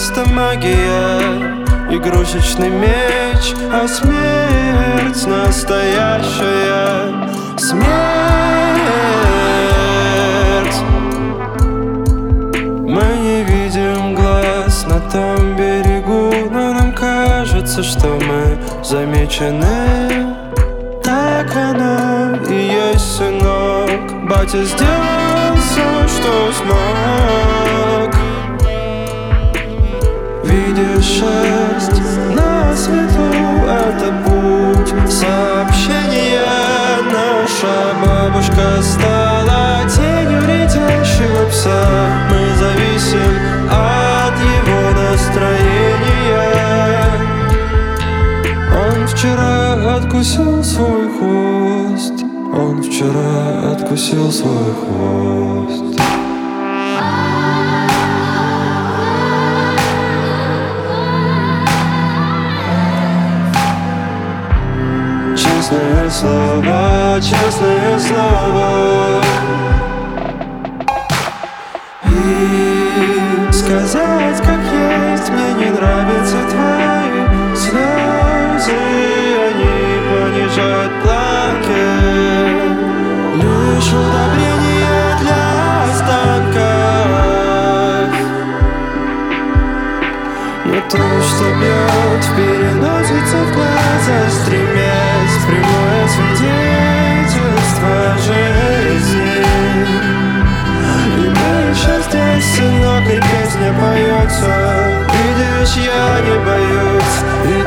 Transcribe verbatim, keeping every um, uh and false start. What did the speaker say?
просто магия, игрушечный меч, а смерть настоящая. Смерть. Мы не видим глаз на том берегу, но нам кажется, что мы замечены. Так оно и есть, сынок. Батя сделал все, что смог. Видишь шерсть на свету, это путь сообщения. Наша бабушка стала тенью летящего пса. Мы зависим от его настроения. Он вчера откусил свой хвост. Он вчера откусил свой хвост. Честное слово, честное слово. И сказать, как есть, мне не нравятся твои слезы. Они понижают планки. Лишь удобрение для останков. Но то, что бьет в переносице в глаза, стремясь в прямое свидетельство жизни. И мы еще здесь, сынок, и песня поется. Видишь, я не боюсь.